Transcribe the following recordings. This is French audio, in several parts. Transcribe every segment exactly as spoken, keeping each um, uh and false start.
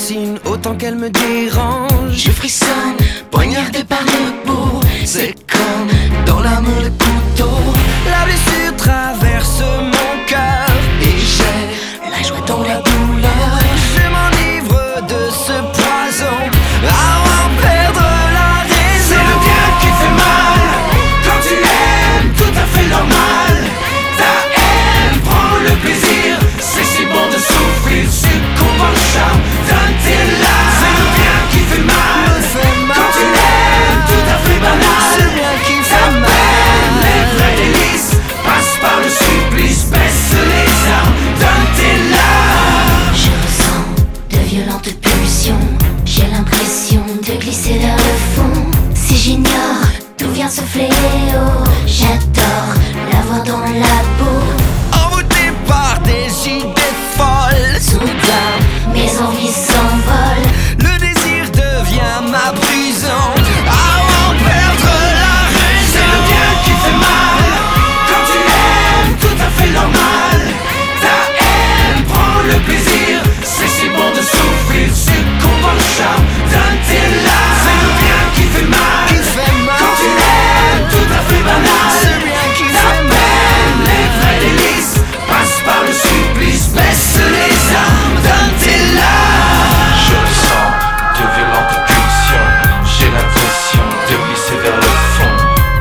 fascine autant qu'elle me dérange. Je frissonne, poignardé par le bout. C'est comme dans l'amour le couteau. La blessure traverse mon cœur Et j'ai la joie dans la douleur. Je m'enivre de ce poison à en perdre la raison. C'est le bien qui fait mal. Quand tu aimes, tout à fait normal. Ta haine prend le plaisir. C'est si bon de souffrir, succombe au charme. Donne tes larmes. C'est le bien qui fait mal. Quand tu aimes, tout à fait banal. C'est le bien qui Ta fait mal. peine, les vrais délices. Passe par le supplice, baisse les armes. Donne tes larmes. Je ressens de violentes pulsions. J'ai l'impression de glisser vers le fond. Si j'ignore d'où vient ce fléau, j'adore l'avoir dans la peau. Envoûté par des idées folles, Soudain, mes envies s'envolent. le désir devient ma prison. À en perdre la C'est raison. le bien qui fait mal. Quand tu aimes, tout à fait normal. Ta haine prend le plaisir. C'est si bon de souffrir, succombe au charme. Donne tes larmes. C'est le bien qui fait mal. Qui fait mal. Quand tu aimes, tout à fait banal. C'est le bien qui Ta fait mal. peine, les vrais délices. Passe par le supplice, baisse les armes. Donne tes larmes. Je ressens de violentes pulsions. J'ai l'impression de glisser vers le fond.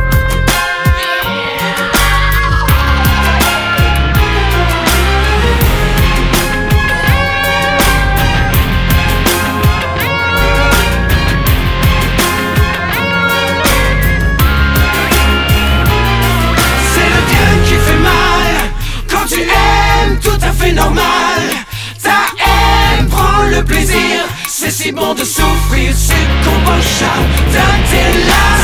C'est le bien qui fait mal. Quand tu aimes, tout à fait normal. Ta haine prend le plaisir. C'est si bon de souffrir, succombe au charme. Donne tes larmes.